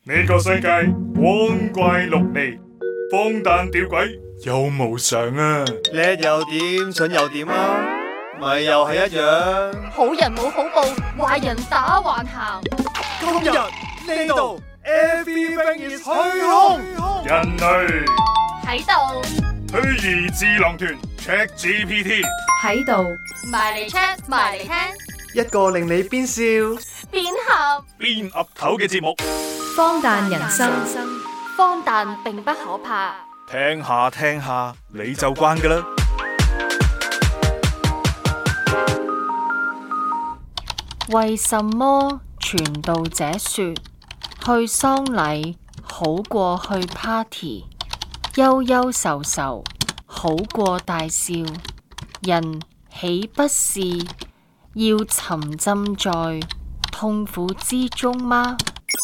呢個世界光怪陸離，荒誕吊詭又無常啊！ 叻又點，蠢又點啊？咪又係一樣。 好人冇好報，壞人打橫行。 今日呢度 Everything is 虛空， 人類喺度虛擬智囊團 ChatGPT 喺度埋嚟 check 埋嚟聽， 一個令你邊笑邊喊邊岌頭嘅節目， 荒誕人生， 荒誕並不可怕。 聽下聽下你就慣㗎啦。 為什麼傳道者說去喪禮好過去 party， 憂憂愁愁好過大笑？人豈不是要沉浸在痛苦之中嗎？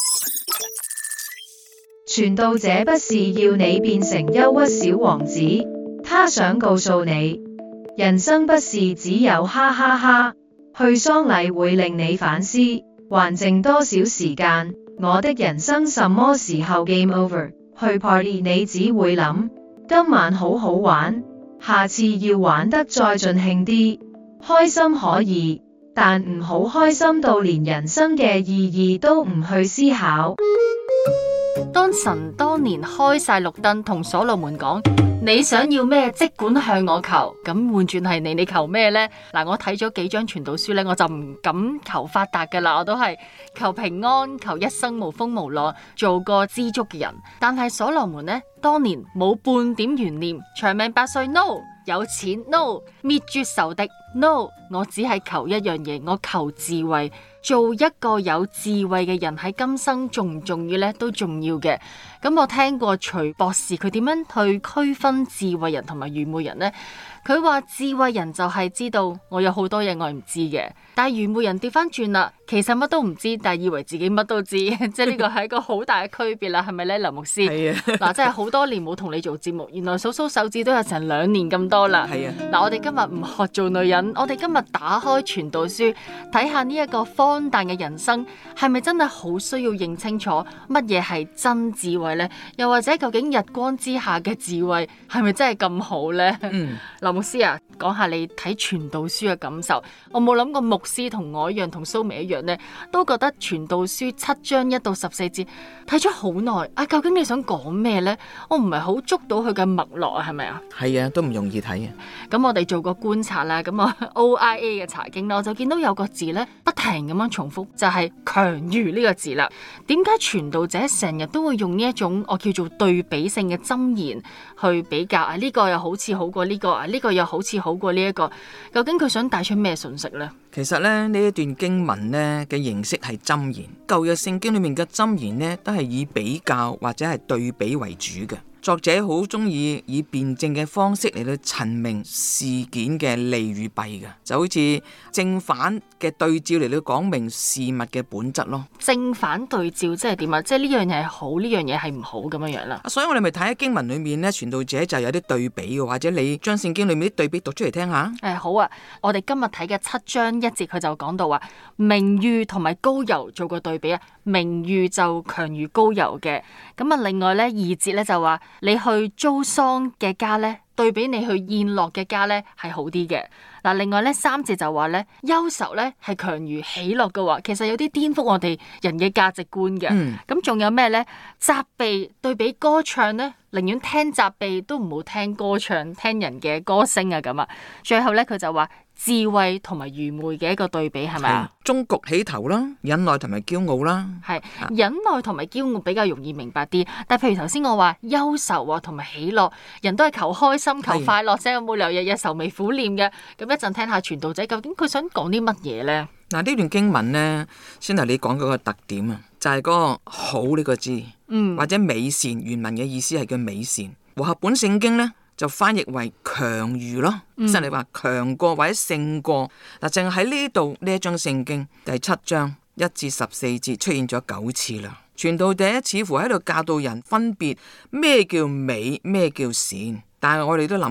傳道者不是要你變成憂鬱小王子，他想告訴你，人生不是只有哈哈哈。去喪禮會令你反思，還剩多少時間？我的人生什麼時候 game over？ 去 party 你只會諗，今晚好好玩，下次要玩得再盡興啲。開心可以，但唔好開心到連人生嘅意義都唔去思考。 當神當年開晒綠燈，同所羅門講：你想要咩，即管向我求。咁換轉係你求咩呢？嗱，我睇咗幾張傳道書呢，我就唔敢求發達噶啦，我都係求平安，求一生無風無浪，做個知足嘅人。但係所羅門呢，當年冇半點懸念，長命百歲 no， 有錢 no， 滅絕仇敵 no， 我只係求一樣嘢，我求智慧。做一個有智慧嘅人喺今生重唔重要呢？都重要嘅。咁我聽過徐博士佢點樣去區分智慧人同埋愚昧人呢？佢話智慧人就係知道我有好多嘢我唔知嘅，但係愚昧人調翻轉啦，其實乜都唔知，但係以為自己乜都知，即係呢個係一個好大嘅區別啦，係咪呢？劉牧師？ 係啊。 嗱，真係好多年冇同你做節目，原來數數手指都有成2年咁多啦。 係啊。 嗱，我哋今日唔學做女人，我哋今日打開傳道書，睇下呢一個荒誕嘅人生，係咪真係好需要認清楚乜嘢係真智慧呢？又或者究竟日光之下嘅智慧係咪真係咁好呢？劉牧師啊，講下你睇傳道書嘅感受。我冇諗過牧師同我一樣，同蘇眉一樣呢，都覺得傳道書7章1到14節睇咗好耐啊！究竟你想講咩呢？我唔係好捉到佢嘅脈絡啊，係咪啊？ 係啊，都唔容易睇啊。 咁我哋做個觀察啦，咁我 OIA 嘅查經啦，我就見到有個字呢，不停咁樣重複，就係強如呢個字啦。點解傳道者成日都會用呢一種我叫做對比性嘅箴言去比較啊？呢個又好似好過呢個啊，呢個又好似好過呢一個，究竟佢想帶出咩信息呢？ 其實咧，呢一段經文呢嘅形式係箴言，舊約聖經裏面嘅箴言呢都係以比較或者係對比為主嘅。作者好中意以辯證嘅方式嚟到陳明事件嘅利與弊嘅，就好似正反嘅對照嚟到講明事物嘅本質咯。 正反對照即係點啊？即係呢樣嘢係好，呢樣嘢係唔好咁樣樣啦。 所以我哋咪睇喺經文裏面呢，傳道者就有啲對比嘅，或者你將聖經裏面啲對比讀出嚟聽下。 好啊，我哋今日睇嘅7章1節佢就講到話，名譽同埋膏油做個對比啊，名譽就強如膏油嘅。咁啊，另外呢2節呢就話，你去租喪嘅家呢，對比你去宴樂嘅家呢係好啲嘅。嗱，另外呢3節就話呢，憂愁呢係強如喜樂嘅話，其實有啲顛覆我哋人嘅價值觀嘅。咁仲有咩呢？責備對比歌唱呢，寧願聽責備都唔好聽歌唱，聽人嘅歌聲啊咁啊。最後呢，佢就話智慧同埋愚昧嘅一個對比係咪啊？ 終局起頭啦，忍耐同埋驕傲啦。 係忍耐同埋驕傲比較容易明白啲，但係譬如頭先我話憂愁啊同埋喜樂，人都係求開心求快樂啫，有冇理由日日愁眉苦臉嘅？咁一陣聽下傳道者究竟佢想講啲乜嘢呢？ 嗱，呢段經文呢，先係你講嗰個特點啊，就係嗰個好呢個字，或者美善，原文嘅意思係叫美善。和合本聖經呢，就翻譯為強如咯，即係你話強過或者勝過。嗱，淨係喺呢度呢一章聖經第7章1至14節出現咗9次啦。傳道者似乎喺度教導人分別咩叫美，咩叫善。但係我哋都諗噶，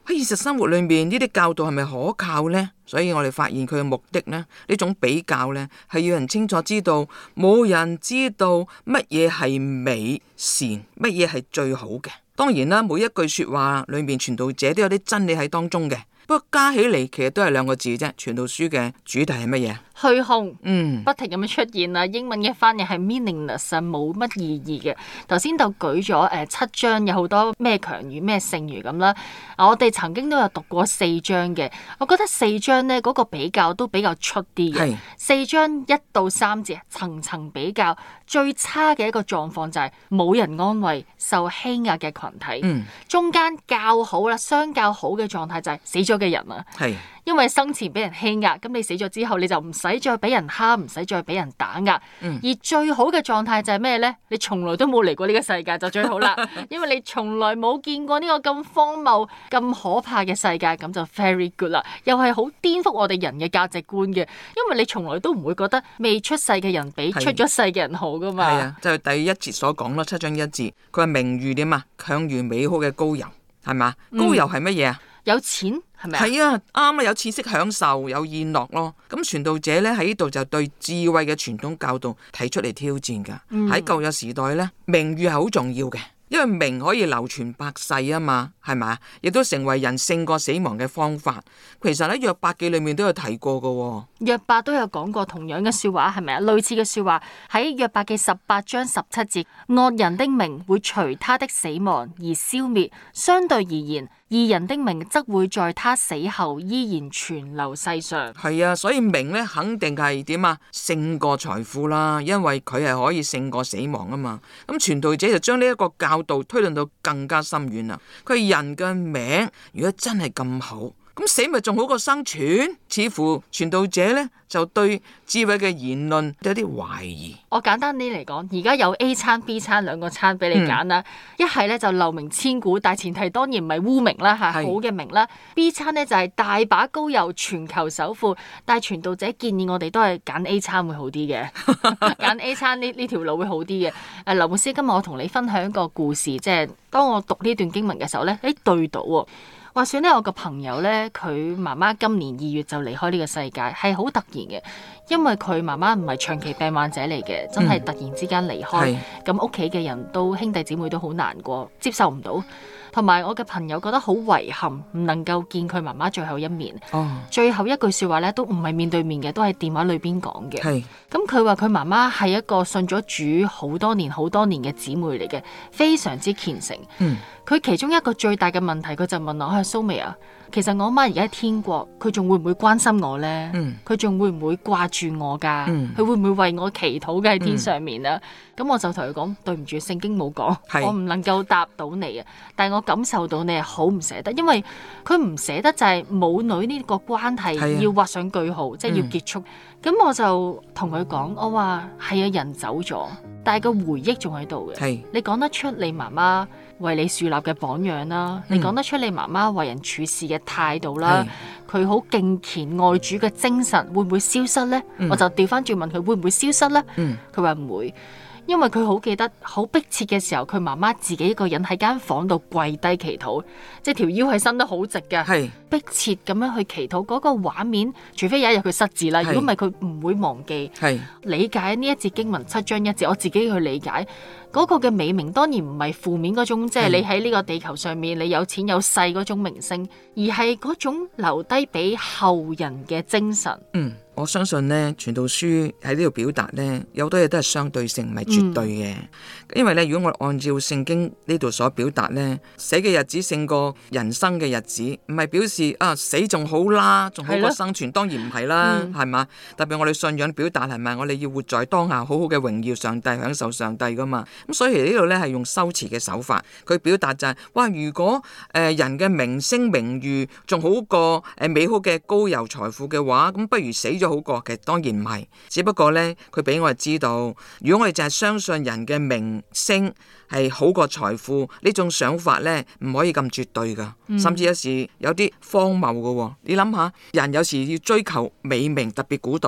喺現實生活裏面呢啲教導係咪可靠呢？所以我哋發現佢嘅目的呢，呢種比較呢，係要人清楚知道，冇人知道乜嘢係美善，乜嘢係最好嘅。當然啦，每一句說話裏面傳道者都有啲真理喺當中嘅，不過加起嚟其實都係2個字啫。傳道書嘅主題係乜嘢？ 虛空，不停咁樣出現啦。英文嘅翻譯係 meaningless， 冇乜意義嘅。頭先就舉咗7章，有好多咩強語咩剩語咁啦。我哋曾經都有讀過4章嘅，我覺得4章呢嗰個比較都比較出啲嘅。4章1到3節層層比較，最差嘅一個狀況就係冇人安慰受欺壓嘅群體。中間較好啦，相較好嘅狀態就係死咗嘅人啊。因為生前俾人欺壓，咁你死咗之後你就唔使再俾人蝦，唔使再俾人打壓。而最好嘅狀態就係咩呢？你從來都冇嚟過呢個世界就最好啦，因為你從來冇見過呢個咁荒謬、咁可怕嘅世界，咁就 very good 啦。又係好顛覆我哋人嘅價值觀嘅，因為你從來都唔會覺得未出世嘅人比出咗世嘅人好噶嘛。係啊， 就係第1節所講咯，7章1節，佢話名譽點啊？強如美好嘅膏油，係嘛？膏油係乜嘢啊？ 有錢係咪啊？ 係啊，啱啊，有知識享受，有宴樂咯。咁傳道者咧喺呢度就對智慧嘅傳統教導提出嚟挑戰噶。喺舊約時代咧，名譽係好重要嘅，因為名可以流傳百世啊嘛，係咪？亦都成為人勝過死亡嘅方法。其實喺約伯記裏面都有提過噶。 約伯都有講過同樣嘅說話，係咪啊？類似嘅說話喺約伯記18章17節，惡人的名會隨他的死亡而消滅，相對而言，義人的名則會在他死後依然存留世上。 係啊，所以名咧肯定係點啊？勝過財富啦，因為佢係可以勝過死亡啊嘛。咁傳道者就將呢一個教導推論到更加深遠啦。佢係人嘅名，如果真係咁好，咁死咪仲好過生存？似乎傳道者呢，就對智慧嘅言論有啲懷疑。 我簡單啲嚟講，而家有 A 餐 B 餐2個餐俾你揀啦。一係呢就留名千古，但前提當然唔係污名啦，係好嘅名啦。B 餐呢就係大把膏油全球首富，但係傳道者建議我哋都係揀 A 餐會好啲嘅，揀 A 餐呢條路會好啲嘅。劉牧師，今日我同你分享一個故事，即係當我讀呢段經文嘅時候呢，對到喎。話說呢，我個朋友呢，佢媽媽今年2月就離開呢個世界，係好突然嘅，因為佢媽媽唔係長期病患者嚟嘅，真係突然之間離開，咁屋企嘅人都兄弟姊妹都好難過，接受唔到，同埋我嘅朋友覺得好遺憾，唔能夠見佢媽媽最後一面。最後一句說話呢，都唔係面對面嘅，都係電話裏邊講嘅。咁佢話佢媽媽係一個信咗主好多年嘅姊妹嚟嘅，非常之虔誠。佢其中一個最大嘅問題，佢就問我：蘇眉啊，其實我媽而家喺天國，佢仲會唔會關心我呢？佢仲會唔會掛住我噶？佢會唔會為我祈禱嘅喺天上面啊？咁我就同佢講：對唔住，聖經冇講，我唔能夠答到你啊。但係我感受到你係好唔捨得，因為佢唔捨得就係母女呢個關係要畫上句號，即係要結束。咁我就同佢講，我話係啊，人走咗，但係個回憶仲喺度嘅。你講得出你媽媽為你樹立嘅榜樣啦，你講得出你媽媽為人處事嘅態度啦，佢好敬虔愛主嘅精神會唔會消失呢？我就調翻轉問佢會唔會消失呢？佢話唔會。因為佢好記得好迫切嘅時候，佢媽媽自己一個人喺間房度跪低祈禱，即係條腰係伸得好直嘅，迫切咁樣去祈禱嗰個畫面。除非有一日佢失智啦，如果唔係佢唔會忘記。理解呢一節經文7章1節，我自己去理解嗰個嘅美名，當然唔係負面嗰種，即係你喺呢個地球上面你有錢有勢嗰種名聲，而係嗰種留低俾後人嘅精神。 我相信呢傳道書喺呢度表達呢，有好多嘢都係相對性，唔係絕對嘅。因為呢，如果我按照聖經呢度所表達呢，死嘅日子勝過人生嘅日子，唔係表示死仲好啦，仲好過生存，當然唔係啦，係嘛？特別我哋信仰表達係咪？我哋要活在當下，好好嘅榮耀上帝，享受上帝噶嘛。咁所以呢度呢係用修辭嘅手法，佢表達就係哇，如果人嘅名聲名譽仲好過美好嘅膏油財富嘅話，咁不如死咗好過。其實當然唔係，只不過呢，佢俾我哋知道，如果我哋淨係相信人嘅名聲係好過財富呢種想法呢，唔可以咁絕對噶，甚至有時有啲荒謬噶。你諗下，人有時要追求美名，特別古代啊，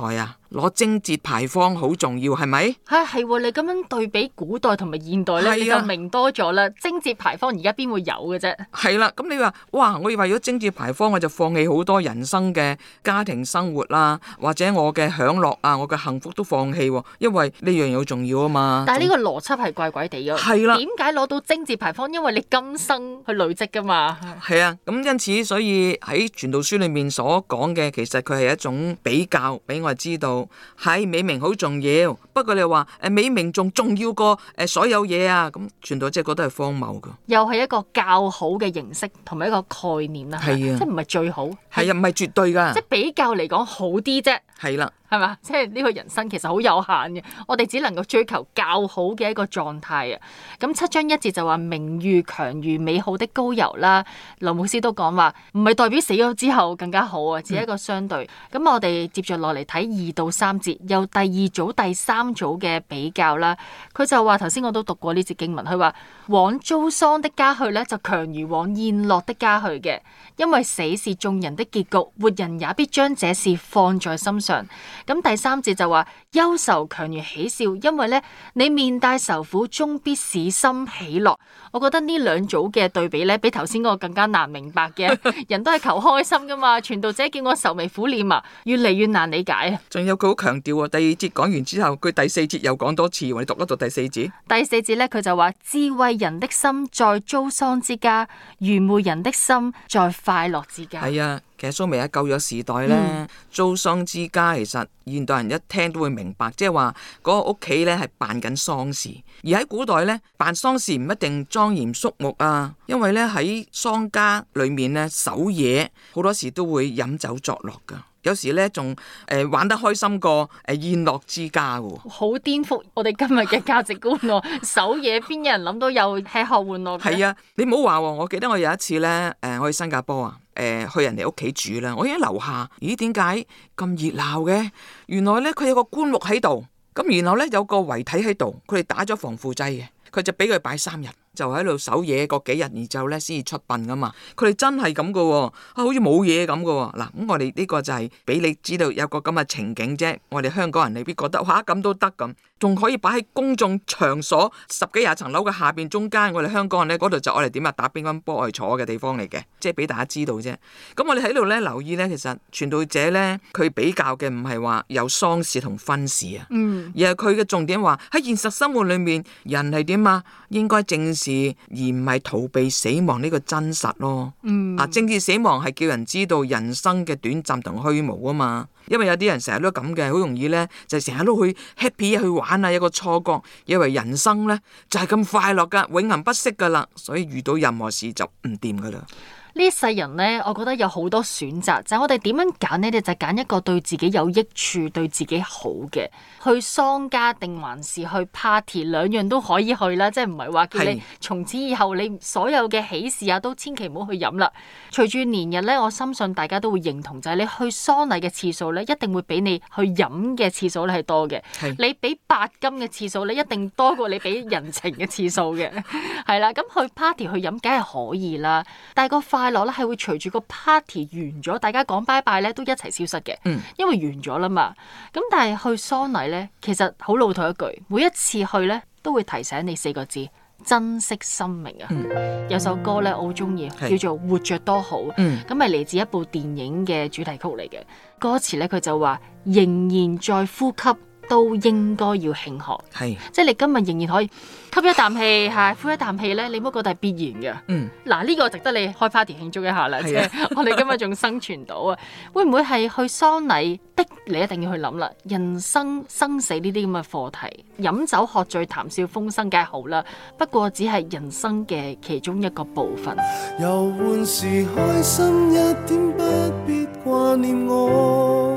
攞貞節牌坊好重要，係咪？ 係你咁樣對比古代同埋現代咧，你就明多咗啦。貞節牌坊而家邊會有嘅啫？係啦，咁你話哇，我以為咗貞節牌坊，我就放棄好多人生嘅家庭生活啦，或者我嘅享樂啊，我嘅幸福都放棄，因為呢樣嘢好重要啊嘛。 但係呢個邏輯係怪怪地嘅。係啦，點解攞到貞節牌坊？因為你今生去累積噶嘛。 係啊，咁因此所以喺傳道書裏面所講嘅，其實佢係一種比較，俾我哋知道係美名好重要。不過你話美名仲重要過所有嘢啊，咁傳道者覺得係荒謬噶。又係一個較好嘅形式同埋一個概念啦。係啊，即係唔係最好。係啊，唔係絕對噶。即係比較嚟講好啲啫。係啦。係嘛？即係呢個人生其實好有限嘅，我哋只能夠追求較好嘅一個狀態啊！咁7章1節就話名譽強如美好的膏油啦。劉牧師都講話唔係代表死咗之後更加好啊，只係一個相對。咁我哋接住落嚟睇2到3節，有第2組、第3組嘅比較啦。佢就話頭先我都讀過呢節經文，佢話往遭喪的家去呢，就強如往宴樂的家去嘅，因為死是眾人的結局，活人也必將這事放在心上。咁第3節就話憂愁強如喜笑，因為咧你面帶愁苦，終必使心喜樂。我覺得呢兩組嘅對比咧，比頭先嗰個更加難明白嘅。人都係求開心噶嘛，傳道者叫我愁眉苦臉啊，越嚟越難理解啊。仲有佢好強調第2節講完之後，佢第4節又講多次，你讀一讀第4節。第4節咧，佢就話智慧人的心在遭喪之家，愚昧人的心在快樂之家。係啊。其實蘇眉喺舊約時代咧，遭喪之家，其實現代人一聽都會明白，即係話嗰個屋企咧係辦緊喪事，而喺古代咧辦喪事唔一定莊嚴肅穆啊，因為咧喺喪家裏面咧守夜好多時都會飲酒作樂噶。有時咧仲玩得開心過宴樂之家喎，好顛覆我哋今日嘅價值觀喎！守夜邊有人諗到有吃喝玩樂嘅？係啊，你唔好話喎！我記得我有一次咧，我去新加坡啊，去人哋屋企住啦，我已經樓下，咦點解咁熱鬧嘅？原來咧佢有個棺木喺度，咁然後咧有個遺體喺度，佢哋打咗防腐劑嘅，佢就俾佢擺3日。就喺度守夜嗰幾日，然之後咧先至出殯噶嘛。佢哋真係咁噶，好似冇嘢咁噶。嗱，咁我哋呢個就係俾你知道有個咁嘅情景啫。我哋香港人未必覺得哇咁都得咁，仲可以擺喺公眾場所10幾20層樓嘅下邊中間。我哋香港人咧嗰度就我哋點啊打乒乓波我哋坐嘅地方嚟嘅，即係俾大家知道啫。咁我哋喺度咧留意咧，其實傳道者咧佢比較嘅唔係話有喪事同婚事啊，而係佢嘅重點話喺現實生活裏面人係點啊，應該正視而唔係逃避死亡呢個真實咯。正視死亡係叫人知道人生嘅短暫同虛無啊嘛。因為有啲人成日都咁嘅，好容易呢就成日都去 happy 去玩啊，有個錯覺，以為人生呢就係咁快樂噶，永恆不息噶啦，所以遇到任何事就唔掂噶啦。呢世人呢，我覺得有好多選擇，就係我哋點樣揀呢？你就揀一個對自己有益處、對自己好嘅，去喪家定還是去 party， 兩樣都可以去啦。即係唔係話叫你從此以後你所有嘅喜事啊，都千祈唔好去飲啦。隨住年日呢，我深信大家都會認同，就係你去喪禮嘅次數呢，一定會比你去飲嘅次數呢係多嘅。你俾白金嘅次數呢，一定多過你俾人情嘅次數嘅。係啦，咁去 party 去飲梗係可以啦，但係個快樂咧係會隨住個 party 完咗，大家講拜拜咧都一齊消失嘅，因為完咗啦嘛。咁但係去喪禮咧，其實好老土一句，每一次去咧都會提醒你4個字：珍惜生命啊！有首歌咧我好中意，叫做《活着多好》，咁係嚟自一部電影嘅主題曲嚟嘅。歌詞咧佢就話：仍然在呼吸，都應該要慶賀，即係你今日仍然可以吸一啖氣，呼一啖氣咧，你唔好覺得係必然嘅。嗱，呢個值得你開 party 慶祝一下啦，即係我哋今日仲生存到啊，會唔會係去喪禮逼你一定要去諗啦？人生生死呢啲咁嘅課題，飲酒喝醉談笑風生梗係好啦，不過只係人生嘅其中一個部分。 遊玩時開心一點，不必掛念我。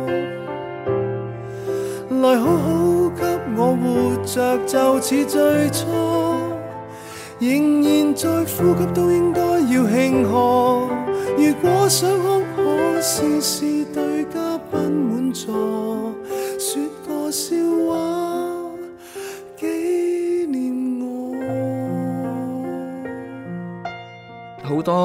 來好好給我活着，就似最初，仍然在呼吸，都應該要慶賀。如果想哭，可試試對嘉賓滿座，說個笑話紀念我。 好多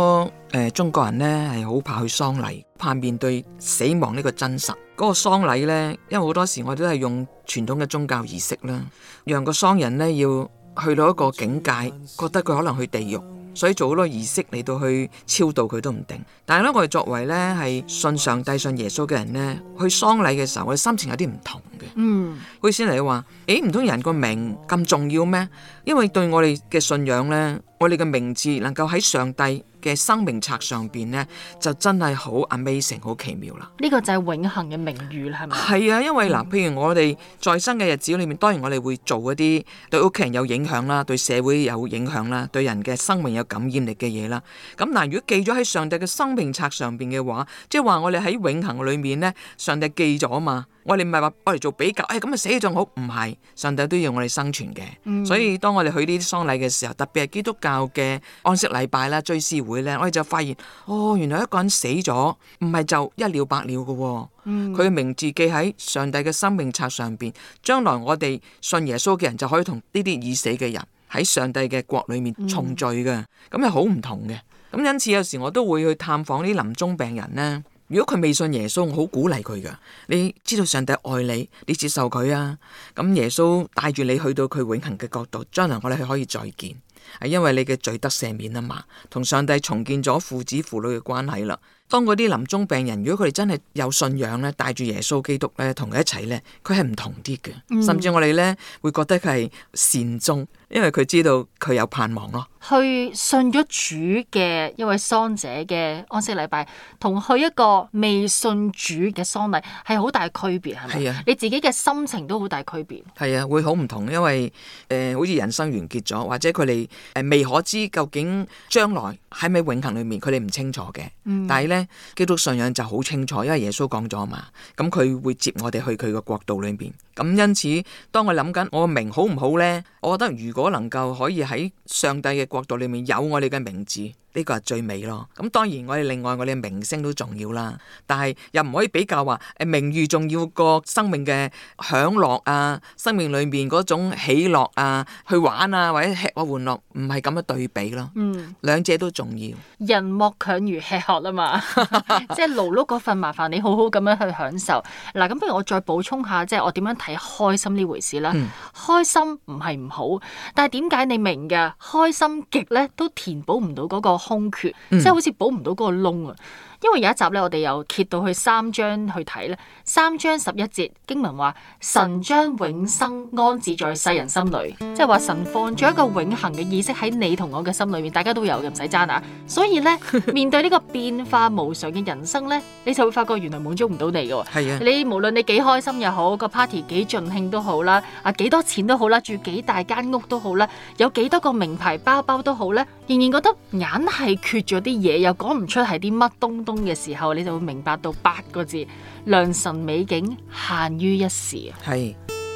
中國人呢係好怕去喪禮，怕面對死亡呢個真實。嗰個喪禮呢，因為好多時我哋都係用傳統嘅宗教儀式啦，讓個喪人呢要去到一個境界，覺得佢可能去地獄，所以做好多儀式嚟到去超度佢都唔定。但係咧，我哋作為呢係信上帝、信耶穌嘅人呢，去喪禮嘅時候，我哋心情有啲唔同嘅。好似先嚟話，唔通人個名咁重要咩？因為對我哋嘅信仰呢，我哋嘅名字能夠喺上帝嘅生命冊上邊呢，就真係好 amazing， 好奇妙啦。 呢個就係永恆嘅名譽啦，係咪？ 係啊，因為嗱，譬如我哋在生嘅日子裏面，當然我哋會做一啲對屋企人有影響啦，對社會有影響啦，對人嘅生命有感染力嘅嘢啦。咁嗱，如果記咗喺上帝嘅生命冊上邊嘅話，即係話我哋喺永恆裏面呢，上帝記咗嘛。我哋唔係話我哋做比較，咁啊死咗仲好，唔係，上帝都要我哋生存嘅。所以當我哋去呢啲喪禮嘅時候，特別係基督教嘅安息禮拜啦、追思會呢，我哋就發現，原來一個人死咗，唔係就一了百了嘅。佢嘅名字記喺上帝嘅生命冊上邊，將來我哋信耶穌嘅人就可以同呢啲已死嘅人喺上帝嘅國裏面重聚嘅，咁係好唔同嘅。咁因此有時我都會去探訪啲臨終病人呢。如果佢未信耶穌，我好鼓勵佢噶。你知道上帝愛你，你接受佢啊。咁耶穌帶住你去到佢永恆嘅國度，將來我哋係可以再見，係因為你嘅罪得赦免啊嘛，同上帝重建咗父子父女嘅關係啦。當嗰啲臨終病人，如果佢哋真係有信仰咧，帶住耶穌基督咧，同佢一齊咧，佢係唔同啲嘅。甚至我哋咧會覺得佢係善終，因為佢知道佢有盼望咯。 去信咗主嘅一位喪者嘅安息禮拜，同去一個未信主嘅喪禮係好大區別，係咪？係啊，你自己嘅心情都好大區別。係啊，會好唔同，因為好似人生完結咗，或者佢哋未可知究竟將來喺咪永恆裏面，佢哋唔清楚嘅。但係咧，基督信仰就好清楚，因為耶穌講咗嘛，咁佢會接我哋去佢個國度裏面。咁因此，當我諗緊我個名好唔好呢？我覺得如果能夠可以喺上帝嘅國度裏面有我哋嘅名字，呢個係最美咯。咁當然我哋另外我哋嘅名聲都重要啦，但係又唔可以比較話名譽重要過生命嘅享樂啊，生命裏面嗰種喜樂啊，去玩啊或者吃喝玩樂，唔係咁樣對比咯。兩者都重要。 人莫強如吃喝啊嘛，即係勞碌嗰份，麻煩你好好咁樣去享受。嗱，咁不如我再補充下，即係我點樣睇開心呢回事啦。開心唔係唔好，但係點解你明嘅開心極咧都填補唔到嗰個空缺，即係好似補唔到嗰個窿啊。因為有一集咧，我哋又揭到去3章去睇咧，3章11節經文話，神將永生安置在世人心裏，即係話神放咗一個永恆嘅意識喺你同我嘅心裏面，大家都有嘅，唔使爭啊。所以咧，面對呢個變化無常嘅人生咧，你就會發覺原來滿足唔到你嘅。係啊，你無論你幾開心又好，個 party 幾盡興都好啦，幾多錢都好啦，住幾大間屋都好啦，有幾多個名牌包包都好咧，仍然覺得硬係缺咗啲嘢，又講唔出係啲乜東東嘅時候，你就會明白到8個字：良辰美景限於一時。係。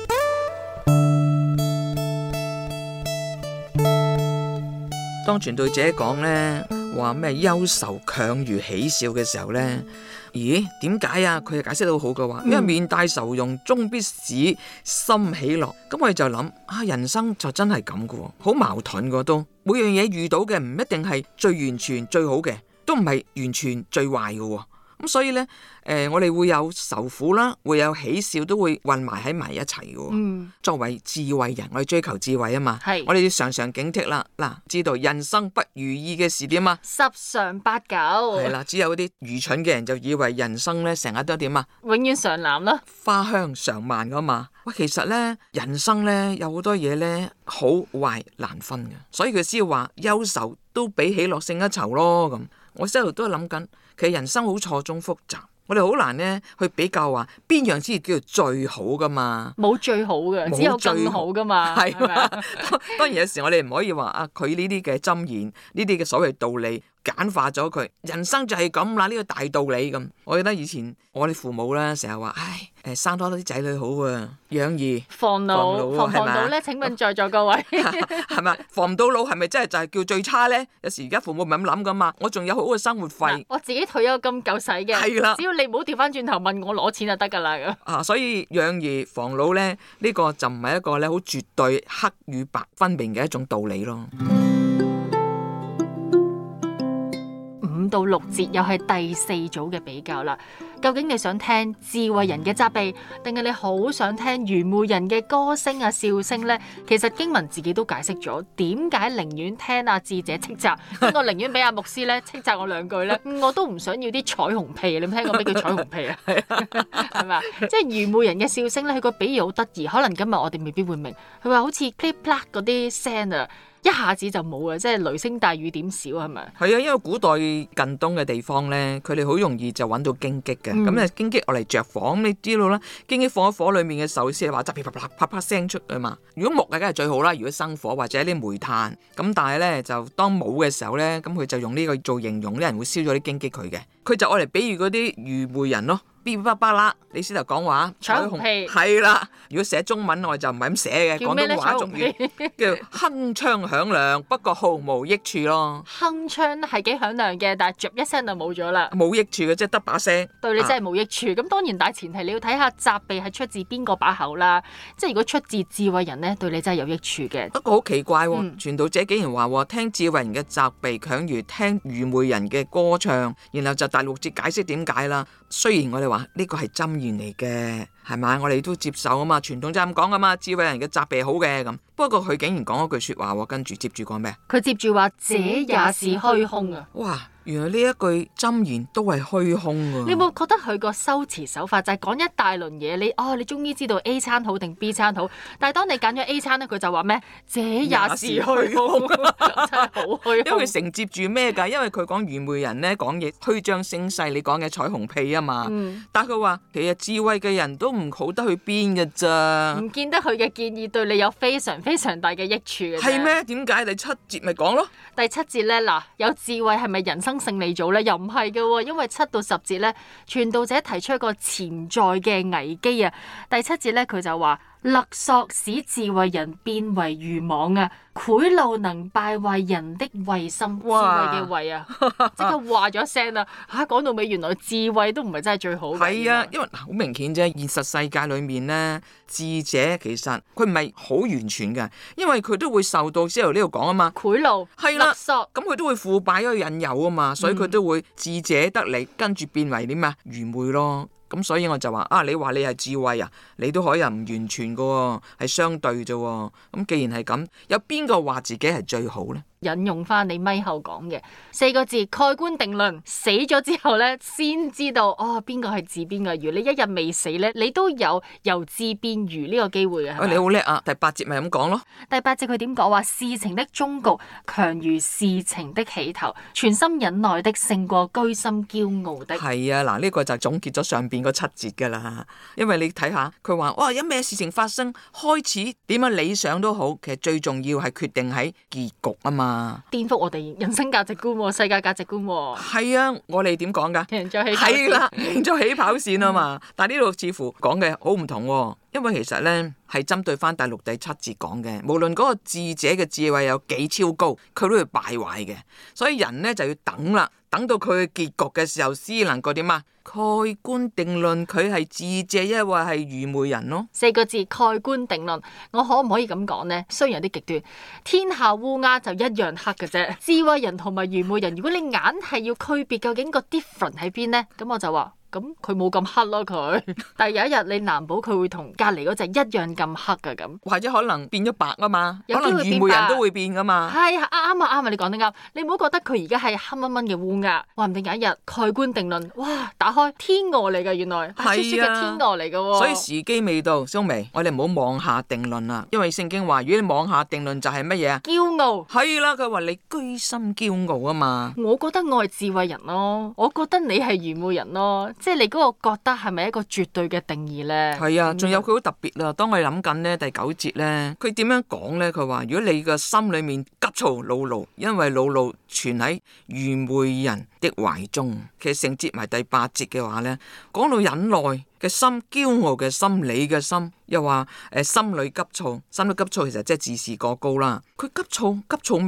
當傳道者講呢，話咩憂愁強如喜笑嘅時候呢，咦？點解啊？佢解釋到好嘅話，因為面帶愁容，終必使心喜樂。咁我哋就諗人生就真係咁嘅，好矛盾嘅都。每樣嘢遇到嘅唔一定係最完全最好嘅，都唔係完全最壞嘅。咁所以呢，我哋會有愁苦啦，會有喜笑，都會混埋喺埋一齊嘅。作為智慧人，我哋追求智慧啊嘛，我哋要常常警惕啦。嗱，知道人生不如意嘅事點啊？10常8九。係啦，只有啲愚蠢嘅人就以為人生呢成日都點啊？ 永遠常藍啦， 花香常漫噶嘛。喂，其實呢，人生呢有好多嘢呢，好壞難分嘅，所以佢先話憂愁都比喜樂勝一籌咯。咁我一路都諗緊。其實人生好錯綜複雜，我哋好難呢去比較話邊樣先叫做最好噶嘛？冇最好嘅，只有更好噶嘛。係嘛？當然有時我哋唔可以話佢呢啲嘅箴言，呢啲嘅所謂道理簡化咗佢，人生就係咁啦，呢個大道理咁。我記得以前我哋父母咧成日話，生多啲仔女好啊，養兒防老，防唔到咧？請問在座各位係咪防唔到老？係咪真係就係叫最差咧？有時而家父母唔係咁諗噶嘛，我仲有好嘅生活費，我自己退休金夠使嘅，係啦，只要你唔好調翻轉頭問我攞錢就得噶啦。所以養兒防老咧，呢個就唔係一個咧好絕對黑與白分明嘅一種道理咯。 到6節，又係第4組嘅比較啦。究竟你想聽智慧人嘅責備，定係你好想聽愚昧人嘅歌聲啊、笑聲呢？其實經文自己都解釋咗，點解寧願聽阿智者斥責，我寧願俾阿牧師咧斥責我2句呢？我都唔想要啲彩虹屁。你聽過咩叫彩虹屁啊？係嘛？即係愚昧人嘅笑聲咧，佢個比喻好得意，可能今日我哋未必會明。佢話好似 click clack 嗰啲聲啊，一下子就冇啊，即係雷聲大雨點少，係咪？係啊，因為古代近東嘅地方咧，佢哋好容易就揾到荊棘嘅，咁咧荊棘我嚟着火，咁你知道啦，荊棘放喺火裏面嘅時候，先係話噼啪啪啪聲出啊嘛。如果木啊，梗係最好啦。如果生火或者啲煤炭，咁但係咧就當冇嘅時候咧，咁佢就用呢個做形容，啲人會燒咗啲荊棘佢嘅，佢就愛嚟比喻嗰啲愚昧人咯。嗶嗶巴啦，你先頭講話彩虹屁係啦。如果寫中文我就唔係咁寫嘅，廣東話仲要叫鏗鏘響亮，不過毫無益處咯。 鏗鏘係幾響亮嘅，但係噏一聲就冇咗啦。 冇益處嘅，即係得把聲， 對你真係冇益處。咁當然大前提你要睇下責備係出自邊個把口啦。即係如果出自智慧人呢，對你真係有益處嘅。 不過好奇怪喎，傳道者竟然話聽智慧人嘅責備強如聽愚昧人嘅歌唱，然後就第6節解釋點解啦。雖然我哋話呢個係箴言嚟嘅，係咪？我哋都接受啊嘛，傳統就咁講噶嘛，智慧人嘅責備好嘅咁。不過佢竟然講一句說話，跟住接住講咩？ 佢接住話這也是虛空啊！ 哇，原來呢一句箴言都係虛空啊！ 你有冇覺得佢個修辭手法就係講一大輪嘢？你終於知道 A 餐好定 B 餐好，但係當你揀咗 A 餐咧，佢就話咩？這也是虛空，真係好虛空。 因為承接住咩㗎？因為佢講愚昧人咧講嘢虛張聲勢，你講嘅彩虹屁啊嘛。但係佢話其實智慧嘅人都唔好得去邊㗎咋， 唔見得佢嘅建議對你有非常大嘅益處嘅。 係咩？點解？第7節咪講咯。 第7節咧，嗱，有智慧係咪人生勝利組咧？又唔係嘅喎，因為7到10節咧，傳道者提出一個潛在嘅危機啊。第7節咧，佢就話勒索使智慧人變為愚妄啊，賄賂能敗壞人的慧心。智慧嘅慧啊，即刻話咗聲啦。講到尾原來智慧都唔係真係最好嘅。 係啊，因為好明顯啫，現實世界裏面咧，智者其實佢唔係好完全嘅，因為佢都會受到之後呢度講啊嘛， 賄賂係勒索， 咁佢都會腐敗一個引誘啊嘛，所以佢都會智者得利，跟住變為點啊？愚昧咯。咁所以我就話你話你係智慧啊，你都可以唔完全噶喎，係相對啫喎。咁既然係咁，有邊個話自己係最好呢？ 引用翻你咪後講嘅4個字蓋棺定論，死咗之後咧先知道邊個係智邊個愚。你一日未死咧，你都有由智變愚呢個機會嘅。 你好叻啊！第8節咪咁講咯。 第8節佢點講？話事情的終局強如事情的起頭，全心忍耐的勝過居心驕傲的。係啊，嗱，呢個就總結咗上邊嗰7節噶啦。因為你睇下佢話有咩事情發生，開始點樣理想都好，其實最重要係決定喺結局啊嘛。 顛覆我哋人生價值觀、世界價值觀。 係啊，我哋點講噶？ 贏咗起跑線。係啦， 贏咗起跑線啊嘛。但係呢度似乎講嘅好唔同喎，因為其實咧係針對翻第6、第7節講嘅。無論嗰個智者嘅智慧有幾超高，佢都會敗壞嘅。所以人咧就要等啦，等到佢嘅結局嘅時候，先能夠點啊？蓋棺定論，佢係智者，抑或係愚昧人咯？4 個字蓋棺定論，我可唔可以咁講呢？雖然有啲極端，天下烏鴉就一樣黑嘅啫。智慧人同埋愚昧人，如果你硬係要區別，究竟個 different 喺邊呢？咁我就話。咁佢冇咁黑咯，佢。但係有一日你難保佢會同隔離嗰隻一樣咁黑㗎咁。 或者可能變咗白啊嘛， 有機會變白。 可能愚昧人都會變噶嘛。 係啱啊，你講得啱。你唔好覺得佢而家係黑蚊蚊嘅烏鴉，話唔定有一日蓋棺定論，哇！打開天鵝嚟㗎，原來係雪雪嘅天鵝嚟㗎喎。 所以時機未到，蘇眉，我哋唔好妄下定論啦。因為聖經話，如果你妄下定論就係乜嘢啊？ 驕傲。係啦，佢話你居心驕傲啊嘛。 我覺得我係智慧人咯，我覺得你係愚昧人咯，即係你嗰個覺得係咪一個絕對嘅定義呢？ 係啊，仲有佢好特別啦。當我哋諗緊呢第9節呢，佢點樣講呢？佢話如果你個心裏面急躁惱怒，因為惱怒存喺愚昧人的懷中。其實承接埋第8節嘅話呢，講到忍耐嘅心、驕傲嘅心、你嘅心，又話心裏急躁，心裏急躁其實即係自視過高啦。佢急躁咩啊？急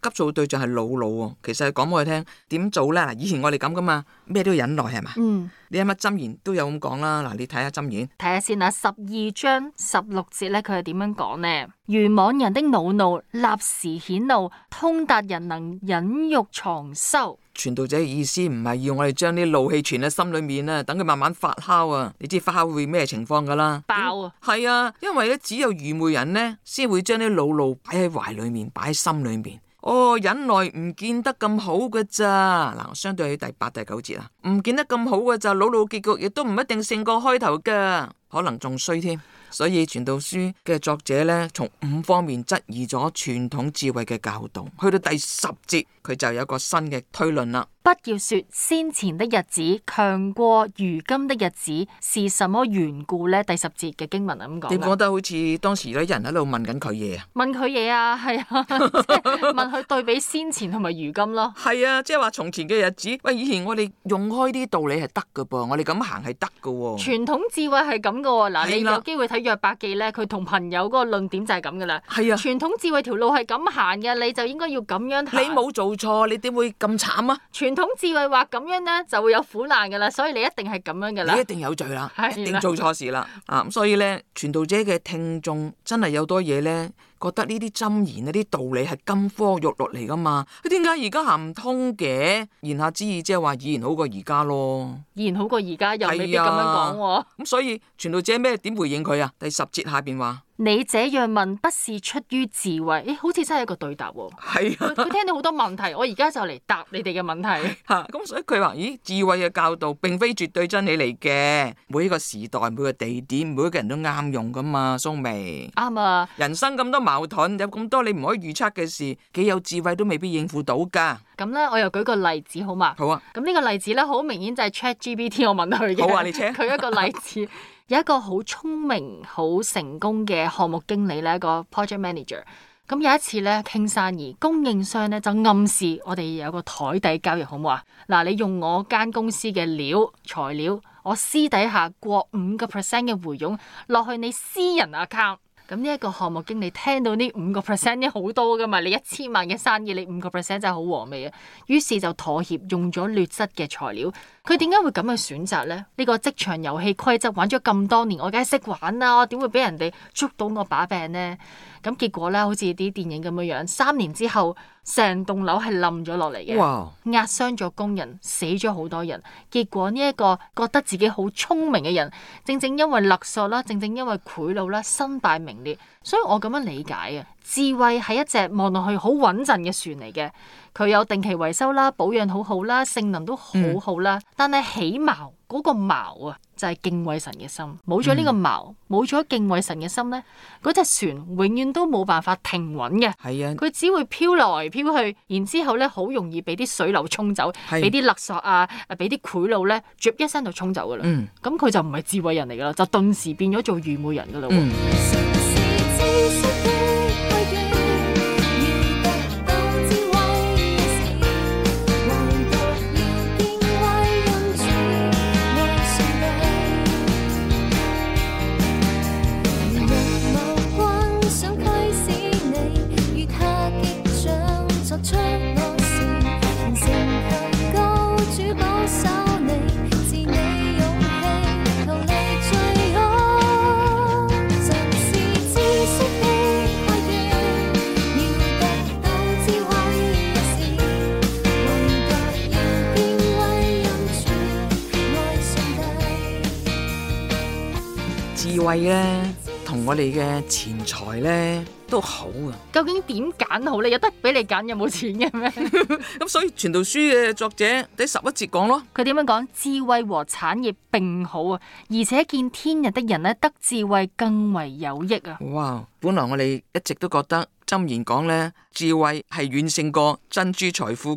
急造對象係惱怒喎。其實係講俾我哋聽點做呢？嗱，以前我哋咁噶嘛，咩都要忍耐係嘛？你有乜箴言都有咁講啦。嗱，你睇下箴言， 睇下先啦。12章16節咧，佢係點樣講呢？愚妄人的惱怒立時顯露，通達人能忍辱藏羞。 傳道者嘅意思唔係要我哋將啲怒氣存喺心裏面啊，等佢慢慢發酵啊。你知發酵會咩情況噶啦？ 爆啊！ 係啊，因為咧只有愚昧人呢，先會將啲惱怒擺喺懷裏面，擺喺心裏面。忍耐唔見得咁好嘅咋？嗱，相對喺第8、第9節啊，唔見得咁好嘅咋，惱怒結局亦都唔一定勝過開頭噶，可能仲衰添。所以傳道書嘅作者呢，從5方面質疑咗傳統智慧嘅教導。去到第10節，佢就有個新嘅推論啦。 不要說先前的日子強過如今的日子，是什麼緣故呢？第10節嘅經文係咁講。 你覺得好似當時咧人喺度問緊佢嘢啊？ 問佢嘢啊，係啊，即係問佢對比先前同埋如今咯。 係啊，即係話從前嘅日子，喂，以前我哋用開啲道理係得噶噃，我哋咁行係得噶。 傳統智慧係咁噶喎。嗱，你有機會睇約伯記咧，佢同朋友嗰個論點就係咁噶啦。係啊，傳統智慧條路係咁行嘅，你就應該要咁樣行。 你冇做錯，你點會咁慘啊？ 傳統智慧話咁樣呢就會有苦難噶啦，所以你一定係咁樣噶啦， 你一定有罪啦，一定做錯事啦。咁所以呢，傳道者嘅聽眾真係有多嘢呢，覺得呢啲箴言呢啲道理係金科玉律嚟噶嘛？佢點解而家行唔通嘅？言下之意即係話以前好過而家咯， 以前好過而家又未必咁樣講喎。 咁所以傳道者咩點回應佢啊？第10節下邊話。 你這樣問不是出於智慧，好似真係一個對答喎。 係啊， 佢聽到好多問題，我而家就嚟答你哋嘅問題。 咁所以佢話：咦，智慧嘅教導並非絕對真理嚟嘅，每一個時代、每個地點、每一個人都啱用噶嘛。蘇眉啱啊！ 人生咁多矛盾，有咁多你唔可以預測嘅事，幾有智慧都未必應付到噶。 咁呢，我又舉個例子好嘛？ 好啊。 咁呢個例子呢，好明顯就係 ChatGPT 我問佢嘅。 好啊，你請。 佢一個例子。有一個好聰明、好成功嘅項目經理咧，一個 project manager。咁有一次咧傾生意，供應商咧就暗示我哋有個台底交易，好唔好啊？嗱，你用我間公司嘅材料，我私底下過5% 嘅回佣落去你私人 account。咁呢一個項目經理聽到呢5% 呢好多噶嘛，你1000萬嘅生意，你5% 真係好和味啊！於是就妥協，用咗劣質嘅材料。佢點解會咁去選擇呢？呢個職場遊戲規則玩咗咁多年，我梗係識玩啦，我點會俾人哋捉到我把柄呢？咁結果呢，好似啲電影咁樣樣，3年之後，成棟樓係冧咗落嚟嘅，壓傷咗工人，死咗好多人。結果呢一個覺得自己好聰明嘅人，正正因為勒索啦，正正因為賄賂啦，身敗名裂。所以我咁樣理解啊，智慧係一隻望落去好穩陣嘅船嚟嘅，佢有定期維修啦，保養好好啦，性能都好好啦。但係起錨嗰個錨啊，就係敬畏神嘅心。冇咗呢個錨，冇咗敬畏神嘅心呢，嗰隻船永遠都冇辦法停穩嘅。係啊，佢只會飄來飄去，然之後咧好容易俾啲水流沖走，俾啲勒索啊，俾啲賄賂咧，啜一聲就沖走噶啦。咁佢就唔係智慧人嚟噶啦，就頓時變咗做愚昧人噶啦。 智慧咧，同我哋嘅錢財咧都好啊。 究竟點揀好咧？有得俾你揀，有冇錢嘅咩？ 咁所以傳道書嘅作者第11節講咯， 佢點樣講？智慧和產業並好啊，而且見天日的人咧得智慧更為有益啊！ 哇！本來我哋一直都覺得箴言講咧，智慧係遠勝過珍珠財富噶嘛。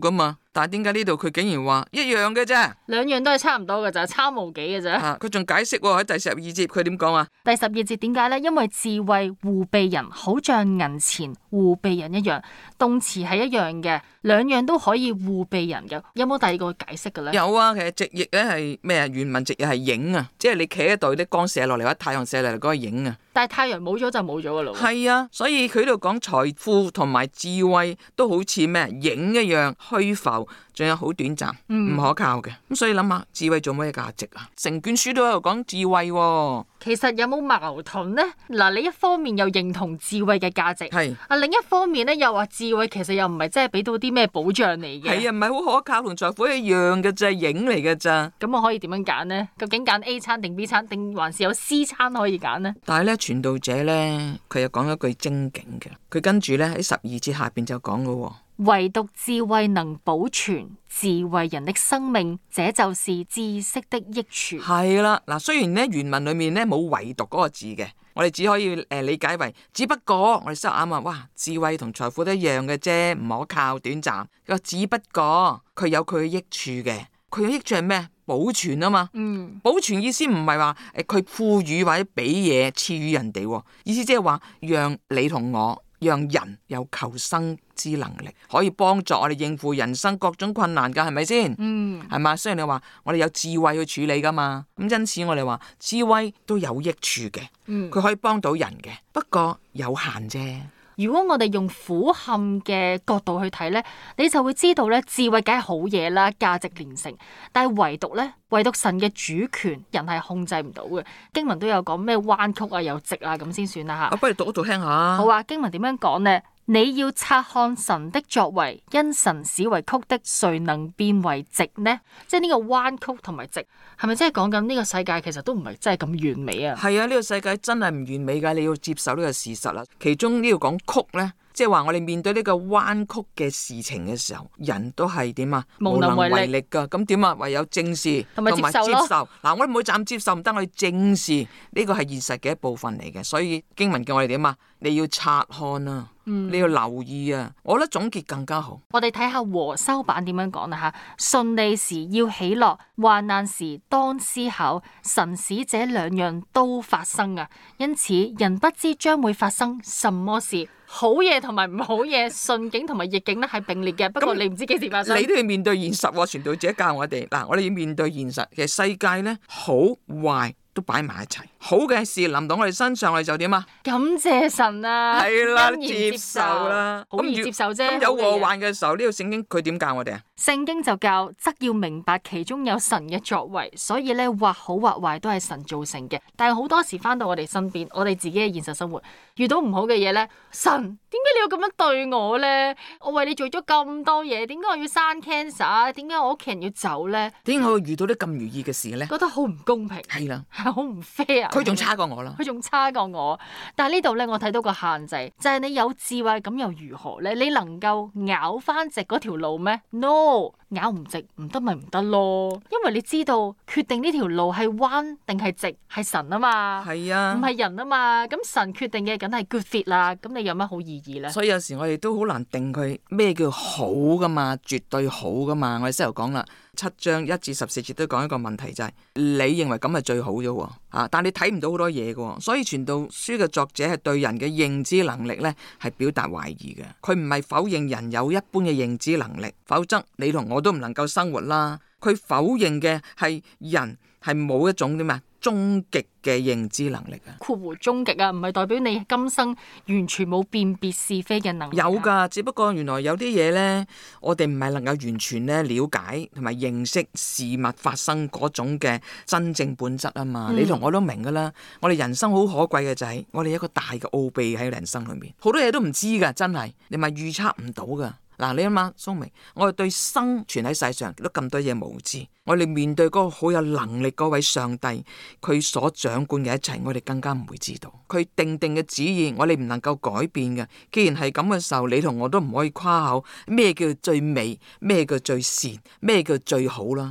但係點解呢度佢竟然話一樣嘅啫？ 兩樣都係差唔多嘅咋，差無幾嘅咋。 佢仲解釋喺第12節，佢點講啊？ 第12節點解呢？因為智慧護庇人，好像銀錢護庇人一樣，動詞係一樣嘅，兩樣都可以護庇人嘅。有冇第二個解釋嘅呢？ 有啊，其實直譯咧係咩啊？原文直譯係影啊，即係你企喺度啲光射落嚟或者太陽射落嚟嗰個影啊。 但係太陽冇咗就冇咗噶啦。 係啊，所以佢度講財富同埋智慧都好似咩影一樣虛浮，仲有好短暫，唔可靠嘅。咁所以諗下智慧做咩價值啊？成卷書都喺度講智慧喎。 其實有冇矛盾呢？嗱，你一方面又認同智慧嘅價值， 係另一方面咧又話智慧其實又唔係真係俾到啲咩保障你嘅。 係啊，唔係好可靠，同財富一樣嘅啫，影嚟嘅咋。 咁我可以點樣揀呢？究竟揀 A 餐定 B 餐，定還是有 C 餐可以揀呢？ 但係咧，傳道者咧，佢又講一句精警嘅，佢跟住咧喺12節下邊就講嘅。 唯獨智慧能保存智慧人的生命，這就是知識的益處。 係啦，嗱，雖然咧原文裏面咧冇唯獨嗰個字嘅，我哋只可以理解為只不過，我哋收啱啊！哇，智慧同財富都一樣嘅啫，唔可靠、短暫。佢話只不過佢有佢嘅益處嘅，佢嘅益處係咩？保存啊嘛。保存意思唔係話佢賦予或者俾嘢賜予人哋，意思即係話讓你同我。讓人有求生之能力，可以幫助我哋應付人生各種困難噶，係咪先？係嘛？雖然你話我哋有智慧去處理噶嘛，咁因此我哋話智慧都有益處嘅，佢可以幫到人嘅，不過有限啫。 如果我哋用俯瞰嘅角度去睇呢，你就會知道咧，智慧梗係好嘢啦，價值連城。但係唯獨神嘅主權，人係控制唔到嘅。經文都有講咩彎曲啊，又直啊，咁先算啦吓。 不如讀一讀聽下。 好啊，經文點樣講呢？你要察看神的作為，因神使為曲的，誰能變為直呢？即係呢個彎曲同埋直，係咪真係講緊呢個世界其實都唔係真係咁完美啊？ 係啊，呢個世界真係唔完美噶，你要接受呢個事實啦。其中呢度講曲呢，即係話我哋面對呢個彎曲嘅事情嘅時候，人都係點啊？ 無能為力噶。咁點啊？唯有正視同埋接受咯。 嗱，我哋唔好站接受，唔得，我哋正視呢個係現實嘅一部分嚟嘅。所以經文叫我哋點啊？你要察看啊，你要留意啊。我覺得總結更加好。 我哋睇下和修版點樣講啦吓。順利時要喜樂，患難時當思考，神使這兩樣都發生啊。因此人不知將會發生什麼事。好嘢同埋唔好嘢，順境同埋逆境咧係並列嘅。不過你唔知幾時發生。 你都要面對現實喎。傳道者教我哋嗱，我哋要面對現實。其實世界咧好壞都擺埋一齊，好嘅事臨到我哋身上，我哋就點啊？ 感謝神啊！ 係啦， 欣然接受啦， 好易接受啫。 咁有禍患嘅時候，呢個聖經佢點教我哋啊？ 聖經就教，則要明白其中有神嘅作為，所以咧或好或壞都係神造成嘅。但係好多時翻到我哋身邊，我哋自己嘅現實生活遇到唔好嘅嘢咧，神點解你要咁樣對我咧？我為你做咗咁多嘢，點解我要生 cancer？點解我屋企人要走咧？ 點解我會遇到啲咁如意嘅事咧？ 覺得好唔公平， 係啦， 係好唔 fair。 佢仲差過我啦， 佢仲差過我。但係呢度咧，我睇到個限制就係你有智慧咁又如何咧？你能夠咬翻直嗰條路咩 ？No。咬唔直唔得咪唔得咯，因為你知道決定呢條路係彎定係直係神啊嘛， 係啊， 唔係人啊嘛，咁神決定嘅梗係 good fit 啦，咁你有乜好意義呢？ 所以有時我哋都好難定佢咩叫好噶嘛，絕對好噶嘛。我哋先頭講啦，7章1至14節都講一個問題就係，你認為咁係最好啫，但你睇唔到好多嘢噶，所以傳道書嘅作者係對人嘅認知能力呢係表達懷疑嘅，佢唔係否認人有一般嘅認知能力，否則你同我都唔能夠生活啦。佢否認嘅係人係冇一種點啊終極嘅認知能力啊， 括弧終極啊，唔係代表你今生完全冇辨別是非嘅能力。 有噶，只不過原來有啲嘢呢，我哋唔係能夠完全咧了解同埋認識事物發生嗰種嘅真正本質啊嘛。你同我都明噶啦，我哋人生好可貴嘅就係我哋一個大嘅奧秘喺人生裏面，好多嘢都唔知噶，真係你咪預測唔到噶。嗱，你諗下，聰明，我哋對生存喺世上都咁多嘢無知，我哋面對嗰個好有能力嗰位上帝，佢所掌管嘅一切，我哋更加唔會知道。佢定嘅旨意，我哋唔能夠改變嘅。既然係咁嘅時候，你同我都唔可以誇口咩叫最美，咩叫最善，咩叫最好啦。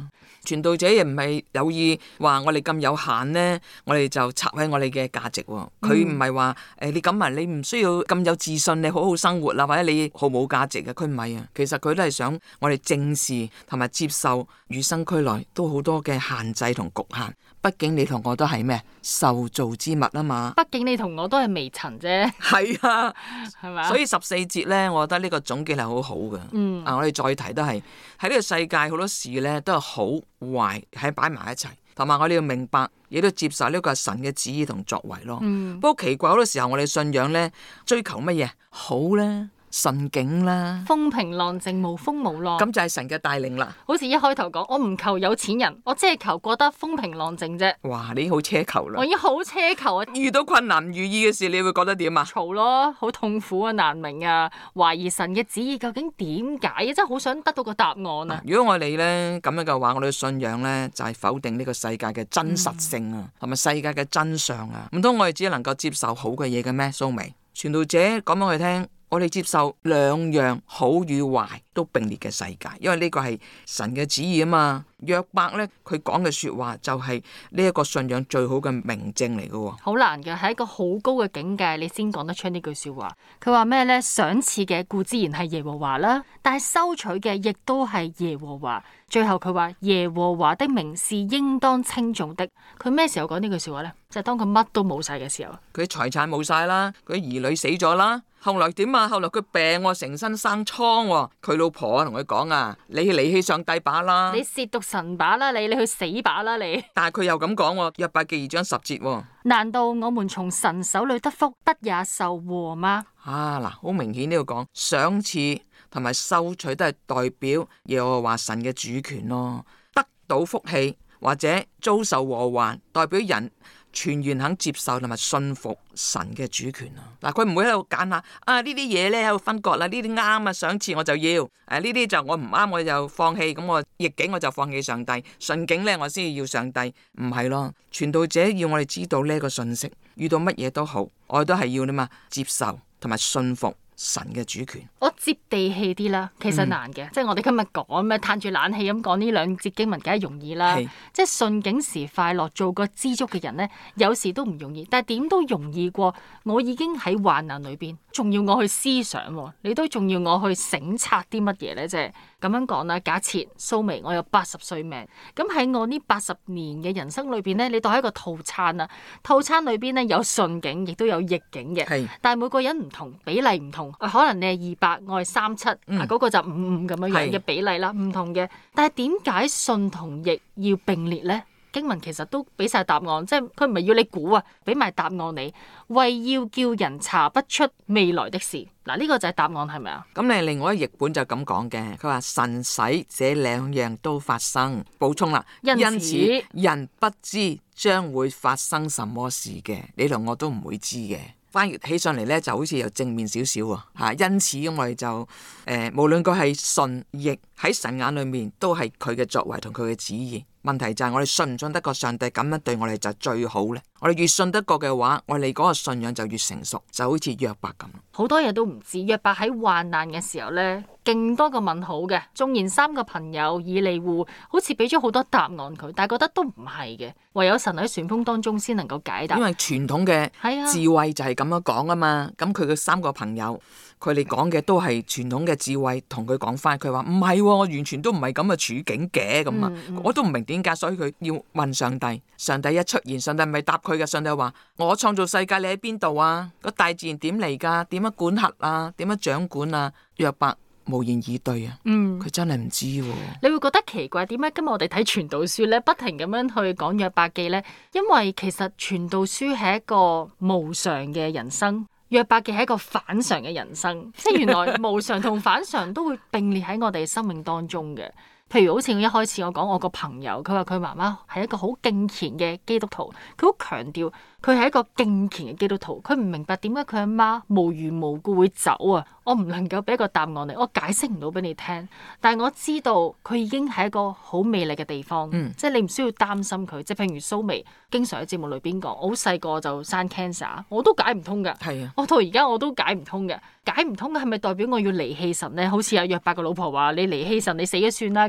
傳道者亦唔係有意話我哋咁有限呢，我哋就拆毀我哋嘅價值。佢唔係話你咁啊，你唔需要咁有自信，你好好生活啦，或者你毫無價值嘅。佢唔係啊，其實佢都係想我哋正視同埋接受與生俱來都好多嘅限制同局限。畢竟你同我都係咩受造之物啊嘛。 畢竟你同我都係微塵啫。 係啊， 係咪？ 所以14節呢，我覺得呢個總結係好好嘅。我哋再提都係喺呢個世界好多事呢，都係好壞喺擺埋一齊，同埋我哋要明白，亦都接受呢個係神嘅旨意同作為咯。不過奇怪，好多時候我哋信仰呢，追求乜嘢好呢？順境啦， 風平浪靜，無風無浪， 咁就係神嘅帶領啦。 好似一開頭講，我唔求有錢人，我只係求過得風平浪靜啫。 哇，你已經好奢求啦！ 我已經好奢求啊！ 遇到困難唔如意嘅事，你會覺得點啊？ 嘈咯，好痛苦啊，難明啊，懷疑神嘅旨意究竟點解啊？真係好想得到個答案啊！ 如果我哋咧咁樣嘅話，我哋嘅信仰咧就係否定呢個世界嘅真實性啊，同埋世界嘅真相啊。唔通我哋只能夠接受好嘅嘢嘅咩？蘇眉傳道者講俾我哋聽。我哋接受兩樣好與壞都並列嘅世界，因為呢個係神嘅旨意啊嘛。約伯呢，佢講嘅說話就係呢一個信仰最好嘅明證嚟嘅。 好難嘅，係一個好高嘅境界，你先講得出呢句說話。佢話咩呢？賞賜嘅固之然係耶和華啦，但係收取嘅亦都係耶和華。最後佢話耶和華的名是應當稱頌的。佢咩時候講呢句說話呢？就係當佢乜都冇晒嘅時候。 佢財產冇晒啦，佢兒女死咗啦。後來點啊？後來佢病，成身生瘡。佢老婆同佢講啊，你離棄上帝把啦， 你褻瀆神把啦，你去死把啦你。但係佢又咁講，約伯記2章10節。 難道我們從神手裏得福，不也受禍嗎？ 啊嗱，好明顯呢度講賞賜同埋收取都係代表耶和華神嘅主權咯。得到福氣或者遭受禍患，代表人全然肯接受同埋信服神嘅主權啊！嗱，佢唔會喺度揀下呢啲嘢咧喺度分割啦，呢啲啱啊賞賜我就要，呢啲就我唔啱我就放棄，咁我逆境我就放棄上帝，順境咧我先要上帝，唔係咯。傳道者要我哋知道呢個信息，遇到乜嘢都好，我哋都係要你嘛接受同埋信服神嘅主權。 我接地氣啲啦，其實難嘅，即係我哋今日講咩，嘆住冷氣咁講呢兩節經文，梗係容易啦。即係順境時快樂，做個知足嘅人呢，有時都唔容易，但係點都容易過我已經喺患難裏邊，仲要我去思想，你都仲要我去省察啲乜嘢呢？即係咁樣講啦。假設蘇眉我有80歲命，咁喺我呢80年嘅人生裏邊呢，你當係一個套餐啊。套餐裏邊呢，有順境，亦都有逆境嘅，但係每個人唔同，比例唔同。可能你係200，我係37，嗰個就55咁樣嘅比例啦，唔同嘅。但係點解順同逆要並列呢？經文其實都俾晒答案，即係佢唔係要你估啊，俾埋答案你，為要叫人查不出未來的事。嗱，呢個就係答案，係咪啊？ 咁你另外一個譯本就咁講嘅，佢話神使這兩樣都發生，補充啦，因此人不知將會發生什麼事嘅，你同我都唔會知嘅。翻譯起上嚟咧，就好似又正面少少啊！因此咁我哋就無論佢係順逆，喺神眼裏面都係佢嘅作為同佢嘅旨意。問題就係我哋信唔信得過上帝咁樣對我哋就最好咧？我哋越信得過嘅話，我哋嗰個信仰就越成熟，就好似約伯咁。 好多嘢都唔知，約伯喺患難嘅時候咧，勁多個問號嘅。縱然3個朋友以利戶好似俾咗好多答案佢，但係覺得都唔係嘅，唯有神喺旋風當中先能夠解答。 因為傳統嘅智慧就係咁樣講啊嘛。咁佢嘅3個朋友，佢哋講嘅都係傳統嘅智慧，同佢講翻，佢話唔係，我完全都唔係咁嘅處境嘅咁啊。我都唔明點解，所以佢要問上帝。上帝一出現，上帝咪答佢嘅。上帝話：我創造世界，你喺邊度啊？個大自然點嚟噶？點樣管轄啊？點樣掌管啊？約伯無言以對啊！佢真係唔知喎。 你會覺得奇怪，點解今日我哋睇傳道書咧，不停咁樣去講約伯記咧？因為其實傳道書係一個無常嘅人生，約伯記係一個反常嘅人生，即係原來無常同反常都會並列喺我哋生命當中嘅。譬如好似我一開始我講我個朋友，佢話佢媽媽係一個好敬虔嘅基督徒，佢好強調佢係一個敬虔嘅基督徒，佢唔明白點解佢阿媽無緣無故會走啊！我唔能夠俾一個答案你，我解釋唔到俾你聽，但係我知道佢已經係一個好美麗嘅地方，即係你唔需要擔心佢。即係譬如蘇眉經常喺節目裏邊講，我好細個就生 cancer， 我都解唔通㗎。係啊，我到而家我都解唔通嘅，解唔通嘅係咪代表我要離棄神呢？好似阿約伯個老婆話：你離棄神，你死咗算啦咁。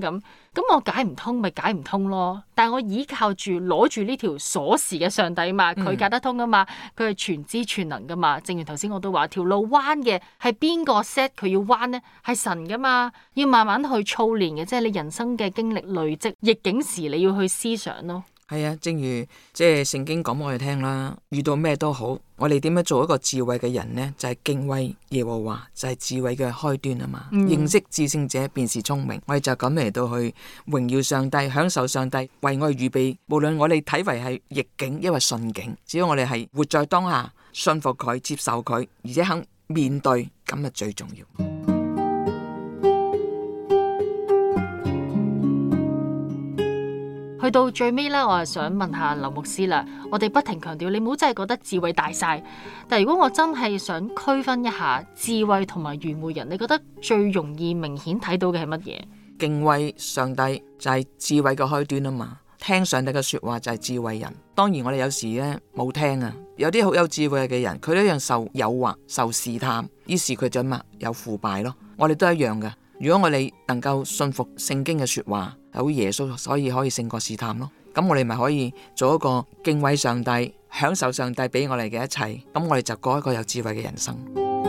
咁我解唔通咪解唔通咯。但係我依靠住攞住呢條鎖匙嘅上帝嘛，佢解得通噶嘛，佢係全知全能噶嘛。正如頭先我都話，條路彎嘅係邊個 set 佢要彎呢？係神噶嘛，要慢慢去操練嘅，即係你人生嘅經歷累積，逆境時你要去思想咯。 係啊，正如即係聖經講俾我哋聽啦，遇到咩都好，我哋點樣做一個智慧嘅人呢？就係敬畏耶和華，就係智慧嘅開端啊嘛。認識至聖者便是聰明，我哋就咁嚟到去榮耀上帝，享受上帝為我哋預備，無論我哋睇為係逆境抑或順境，只要我哋係活在當下，信服佢，接受佢，而且肯面對，咁啊最重要。 去到最尾咧，我係想問下劉牧師啦。我哋不停強調，你唔好真係覺得智慧大晒。但係如果我真係想區分一下智慧同埋愚昧人，你覺得最容易明顯睇到嘅係乜嘢？ 敬畏上帝就係智慧嘅開端啊嘛。聽上帝嘅說話就係智慧人。當然我哋有時咧冇聽啊，有啲好有智慧嘅人，佢都一樣受誘惑、受試探，於是佢就有腐敗咯。我哋都一樣嘅。如果我哋能夠信服聖經嘅說話，有耶穌，所以可以勝過試探咯。咁我哋咪可以做一個敬畏上帝、享受上帝俾我哋嘅一切。咁我哋就過一個有智慧嘅人生。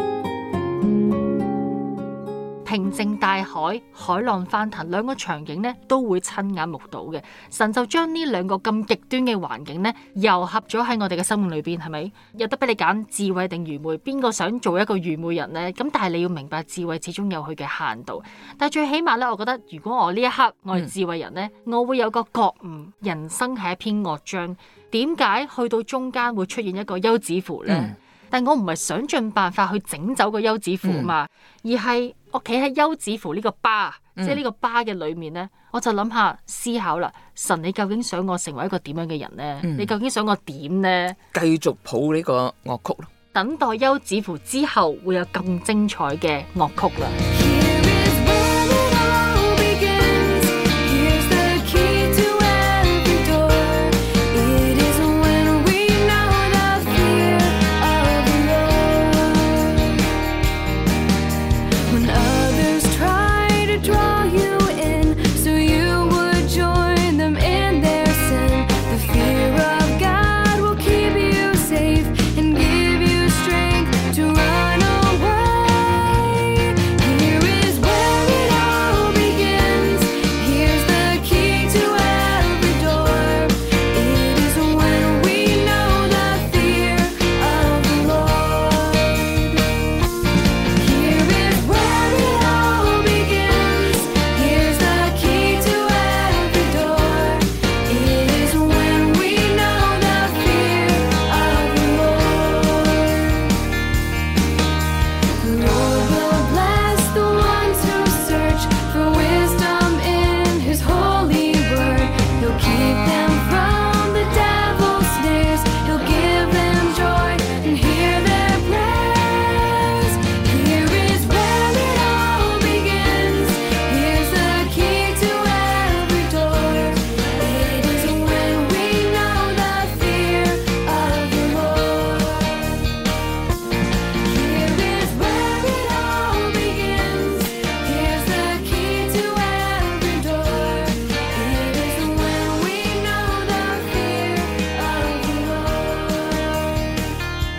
平靜大海，海浪翻騰，兩個場景呢都會親眼目睹嘅。神就將呢兩個咁極端嘅環境呢，糅合咗喺我哋嘅生命裏邊，係咪？有得俾你揀智慧定愚昧，邊個想做一個愚昧人呢？咁但係你要明白，智慧始終有佢嘅限度。但係最起碼呢，我覺得如果我呢一刻我係智慧人呢，我會有個覺悟，人生係一篇樂章。點解去到中間會出現一個休止符呢？但我唔係想盡辦法去整走個休止符嘛，而係我企喺休止符呢個巴，即係呢個巴嘅裏面呢，我就諗下思考啦。神，你究竟想我成為一個點樣嘅人呢？你究竟想我點呢？ 繼續抱呢個樂曲咯。 等待休止符之後，會有更精彩嘅樂曲啦。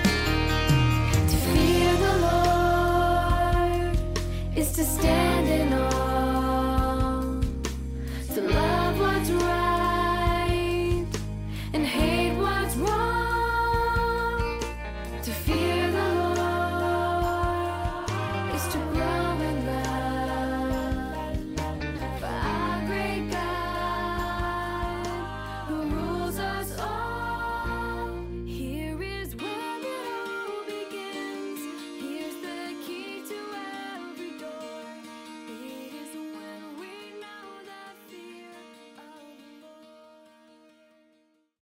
is to stand in